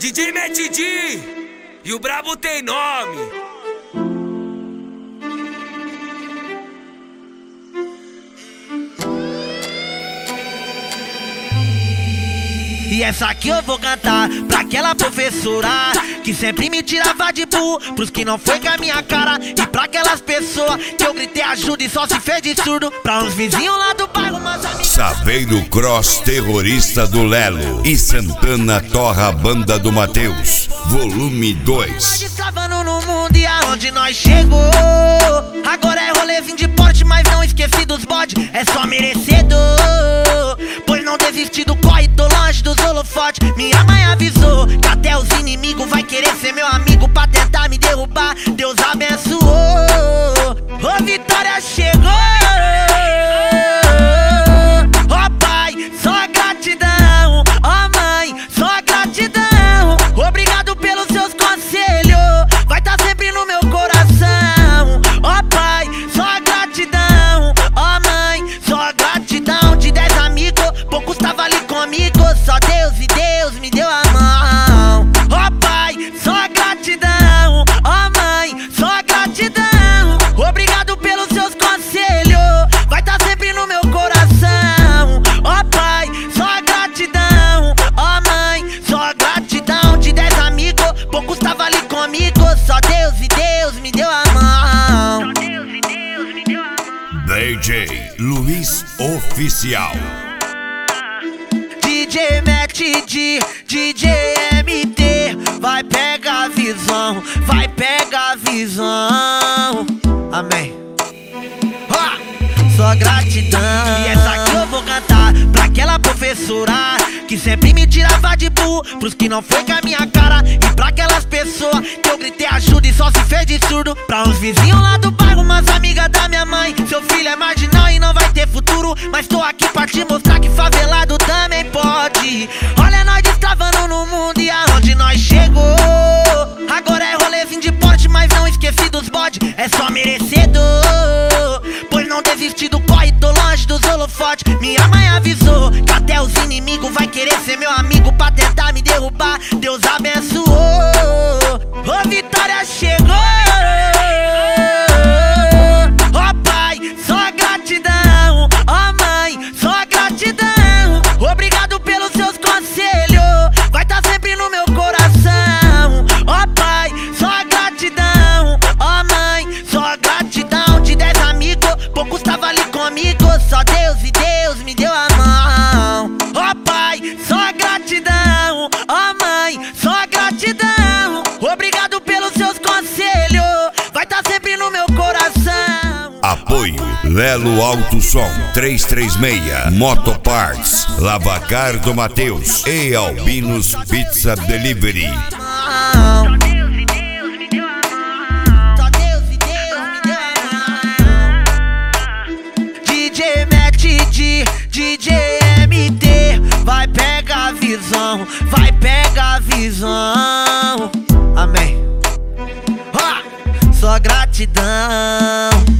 DJ Matt D e o brabo tem nome. E essa aqui eu vou cantar pra aquela professora que sempre me tirava de burro, pros que não foi com a minha cara. E pra aquelas pessoas que eu gritei ajuda e só se fez de surdo. Pra uns vizinhos lá do bairro, mas amigos... Saveiro Cross terrorista do Lelo e Santana torra a banda do Matheus, volume 2. Nós destravando no mundo e aonde nós chegou. Agora é rolezinho de porte, mas não esqueci dos bode. É só merecedor, pois não desisti do corre, tô longe dos holofotes. Minha mãe avisou que até os inimigos vai querer ser meu amigo pra tentar me derrubar. Deus abençoou, ô vitória chegou. Ó pai, só gratidão. Ó mãe, só gratidão. Obrigado pelos seus conselhos, vai tá sempre no meu coração. Ó pai, só gratidão. Ó mãe, só gratidão. De 10 amigos, poucos tava ali comigo. Só Deus e Deus me deu a mão. Ó pai, só gratidão. Ó mãe, só gratidão. Obrigado pelos seus conselhos, vai tá sempre no meu coração. Ó pai, só gratidão. Ó mãe, só gratidão. De 10 amigos, poucos tava ali comigo. Só Deus e Deus me deu a mão. Só Deus e Deus me deu a mão. DJ Luiz Oficial, DJ Matt D, DJ MT, vai pegar a visão, vai pegar a visão. Amém. Só gratidão. E essa aqui eu vou cantar pra aquela professora que sempre me tirava de burro, pros que não foi com a minha cara. E pra aquelas pessoas que eu gritei ajuda e só se fez de surdo. Pra uns vizinhos lá do bairro, umas amigas da minha mãe. Seu filho é marginal e não vai ter futuro, mas tô aqui pra te mostrar que favelado também pode. Olha nós destravando no mundo e aonde nós chegou. Agora é rolezinho de porte, mas não esqueci dos bode. É só merecedor, pois não desisti do corre, tô longe dos holofotes. Minha mãe avisou que até os inimigos vai querer ser meu amigo pra tentar me derrubar. Deus abençoou, ô vitória chegou. Ó pai, só gratidão. Ó mãe, só gratidão. Obrigado pelos seus conselhos, vai tá sempre no meu coração. Ó pai, só gratidão. Ó mãe, só gratidão. De 10 amigos, poucos tava ali comigo. Só Deus e Deus me deu a mão. Ó pai, só gratidão. Ó mãe, só gratidão. Obrigado pelos seus conselhos, vai tá sempre no meu coração. apoio Lelo Alto Som 336, Motoparts, Lavacar do Matheus e Albinos Pizza Delivery. Só Deus e Deus me deu a mão. Só Deus e Deus me deu a mão. DJ Matt D, DJ MT, vai pegar a visão, vai pegar a visão. Amém. Só gratidão.